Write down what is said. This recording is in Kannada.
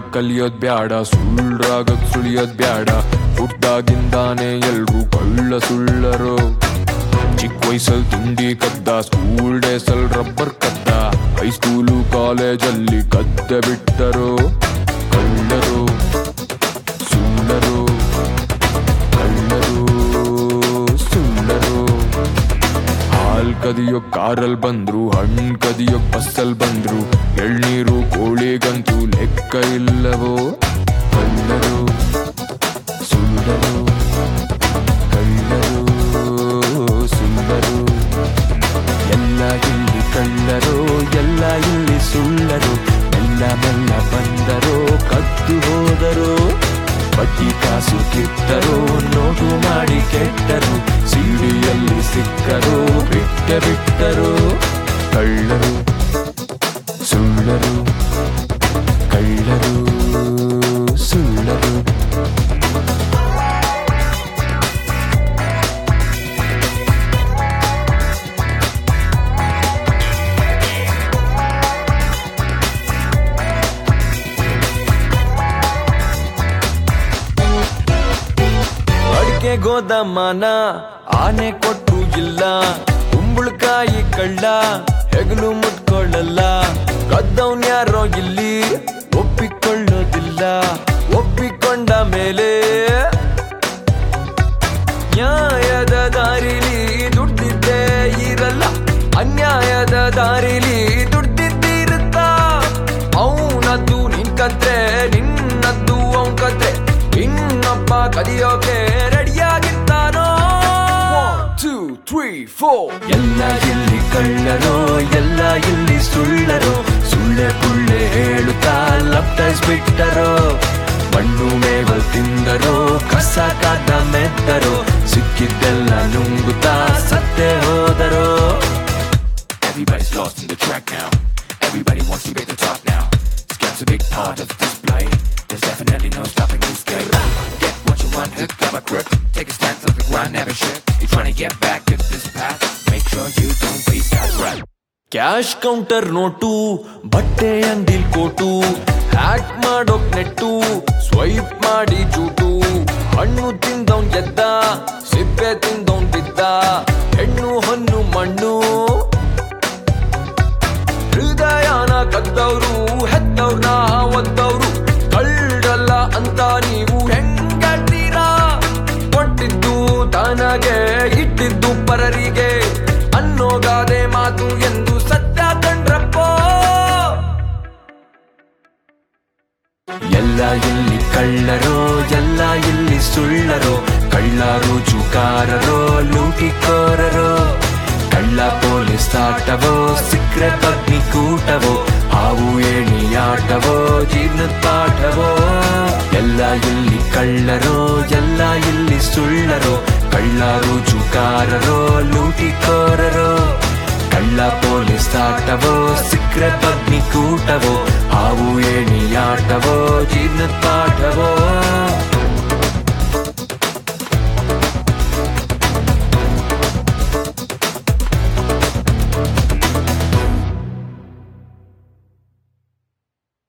ಕಲಿಯೋದ್ ಬ್ಯಾಡ, ಸುಳ್ರಾಗಕ್ ಸುಳಿಯೋದ್ ಬ್ಯಾಡ. ಹುಟ್ಟಾಗಿಂದಾನೆ ಎಲ್ರು ಕಳ್ಳ ಸುಳ್ಳರು. ಚಿಕ್ಕ ವಯಸ್ಸಲ್ ತಿಂಡಿ ಕದ್ದ, ಸ್ಕೂಲ್ ಡೇಸಲ್ ರಬ್ಬರ್ ಕದ್ದ, ಹೈಸ್ಕೂಲು ಕಾಲೇಜಲ್ಲಿ ಕದ್ದೆ ಬಿಟ್ಟರು. ಕಳ್ಳರು ಸುಳ್ಳರು, ಕಳ್ಳರು ಸುಳ್ಳರು. ಹಾಲ್ ಕದಿಯೋ ಕಾರಲ್ ಬಂದ್ರು, ಹಣ್ಣು ಕದಿಯೋ ಬಸ್ಸಲ್ ಬಂದ್ರು, ಎಳ್ನೀರು ಕೋಳಿಗಂತೂ ಲೆಕ್ಕ ಇಲ್ಲವೋ. ಕಳ್ಳರು ಸುಳ್ಳರು, ಕಳ್ಳರು ಸುಳ್ಳರು. ಎಲ್ಲ ಇಲ್ಲಿ ಕಳ್ಳರು, ಎಲ್ಲ ಇಲ್ಲಿ ಸುಳ್ಳರು. ಮೆಲ್ಲ ಮೆಲ್ಲ ಬಂದರೋ ಕದ್ದು ಹೋದರು. ಬಡ್ಡಿ ಕಾಸು ಕಿತ್ತರೋ, ನೋಟು ಮಾಡಿ ಕೆಟ್ಟರು. ಸಿಡಿಯಲ್ಲಿ ಸಿಕ್ಕರು, ಬಿಟ್ಟರು. ಕಳ್ಳರು ಸುಳ್ಳರು, ಕಳ್ಳರು ಸುಳ್ಳರು. ಅಡಿಕೆ ಗೋದಮ್ಮನ ಆನೆ ಕೊಟ್ಟು ಇಲ್ಲ, ಕುಂಬಳಕಾಯಿ ಕಳ್ಳ ಹೆಗಲು ಮುಟ್ಕೊಳ್ಳಲ್ಲ. ಕದ್ದವನ್ ಯಾರೋ ಇಲ್ಲಿ ಒಪ್ಪಿಕೊಳ್ಳೋದಿಲ್ಲ, ಒಪ್ಪಿಕೊಂಡ ಮೇಲೆ ನ್ಯಾಯದ ದಾರಿಲಿ ದುಡ್ದಿದ್ದೇ ಇರಲ್ಲ, ಅನ್ಯಾಯದ ದಾರಿಲಿ ದುಡ್ದಿದ್ದಿರುತ್ತ. ಅವನದ್ದು ನಿನ್ ಕದ್ರೆ, ನಿನ್ನದ್ದು ಅವನ್ ಕದ್ರೆ, ಇನ್ನೊಬ್ಬ ಕದಿಯೋಕೆ ರೆಡಿಯಾಗಿರ್ತಾನೋ. 1 2 3 4. ಎಲ್ಲ ಇಲ್ಲಿ ಕಳ್ಳರೋ, ಎಲ್ಲ ಇಲ್ಲಿ ಸುಳ್ಳರೋ. ಸುಳ್ಳೆ ಪುಳ್ಳೆ ಹೇಳುತ್ತಾ ಲಪ್ಟಾಯಿಸ್ಬಿಟ್ಟರೋ. ಮಣ್ಣು ಮೇವಲ್ ತಿಂದರೋ, ಕಸ ಕಾದ ಮೆದ್ದರೋ. ಸಿಕ್ಕಿದ್ದೆಲ್ಲ ನುಂಗುತ್ತಾ ಸತ್ತೇ ಹೋದರೋ. Everybody's lost in the track now. Everybody wants to get the top now. Scam's a big part of this play. There's definitely no stopping this game. Get what you want, hook up a grip. Take a stance off the ground, never shit. You're trying to get back to this path. Make sure you don't waste that breath. Cash counter note, ಬಟ್ಟೆ ಅಂಗಡಿಲ್ ಕೋಟು, ಹ್ಯಾಕ್ ಮಾಡೋಕ್ ನೆಟ್ಟು, ಸ್ವೈಪ್ ಮಾಡಿ ಜೂಟು. ಹಣ್ಣು ತಿಂದವನ್ ಎದ್ದ, ಸಿಪ್ಪೆ ತಿಂದವನ್ ಬಿದ್ದ. ಹೆಣ್ಣು ಹೊನ್ನು ಮಣ್ಣು, ಹೃದಯನ ಕದ್ದವ್ರು, ಹೆತ್ತವ್ರನ್ನ ಒದ್ದವ್ರು. ಕಳ್ಳಲ್ಲ ಅಂತ ನೀವು ಹೆಂಗಳ್ತೀರಾ? ಕೊಟ್ಟಿದ್ದು ತನಗೆ, ಇಟ್ಟಿದ್ದು ಪರರಿಗೆ ಅನ್ನೋಗಾದೆ ಮಾತು ಎಂದು ಸತ್ಯ ಕಂಡ್ರಪ್ಪ. ಎಲ್ಲ ಇಲ್ಲಿ ಕಳ್ಳರೋ, ಎಲ್ಲ ಇಲ್ಲಿ ಸುಳ್ಳರೋ. ಕಳ್ಳರು ಜುಕಾರರೋ, ಲೂಟಿಕೋರರೋ. ಕಳ್ಳ ಪೊಲೀಸ್ ಆಟವೋ, ಸಿಕ್ರೆ ಪತ್ನಿ ಕೂಟವೋ. ಹಾವು ಏಣಿ ಆಟವೋ, ಜೀವನದ ಪಾಠವೋ. ಎಲ್ಲ ಇಲ್ಲಿ ಕಳ್ಳರೋ, ಎಲ್ಲ ಇಲ್ಲಿ ಸುಳ್ಳರೋ. ಕಳ್ಳರು ಜುಕಾರರೋ, ಲೂಟಿಕೋರರೋ. ಕಳ್ಳ ಪೊಲೀಸ್ ಆಟವೋ, ಸಿಕ್ರೆ ಪತ್ನಿ ಕೂಟವೋ. ಹಾವು ಏಣಿ ಆಟವೋ, ಜೀವನದ ಪಾಠವೋ.